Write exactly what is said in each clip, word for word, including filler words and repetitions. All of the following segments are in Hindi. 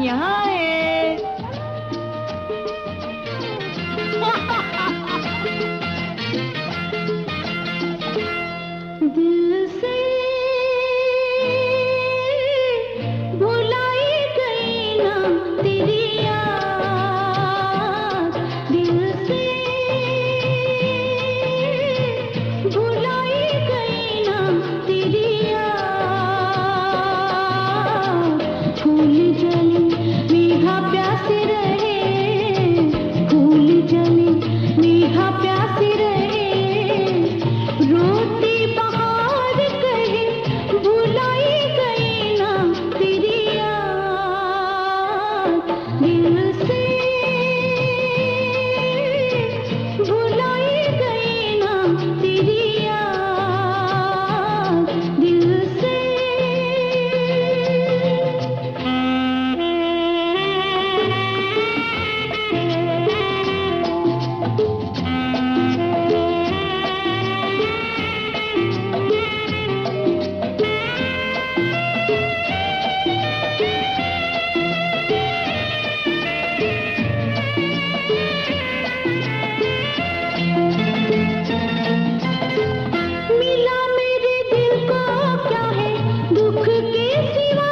यहाँ है। दिल से भुलाई गई ना तेरी याद, दिल से भुलाई गई ना तेरी याद। फूल जले मेघा प्यासे रहे, फूल जले मेघा प्यासे रहे, रोती बहार कहे भुलाई गई ना तेरी याद। दिल से भुलाई गई ना तेरी याद, दिल से। मिला मेरे दिल को क्या है दुख के सिवा,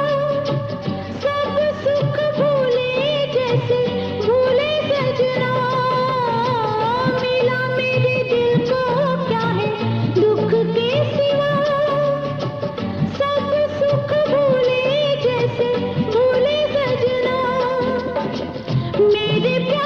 सब सुख भूले जैसे भूले सजना। मिला मेरे दिल को क्या है दुख के सिवा, सब सुख भूले जैसे भूले सजना। मेरे प्यार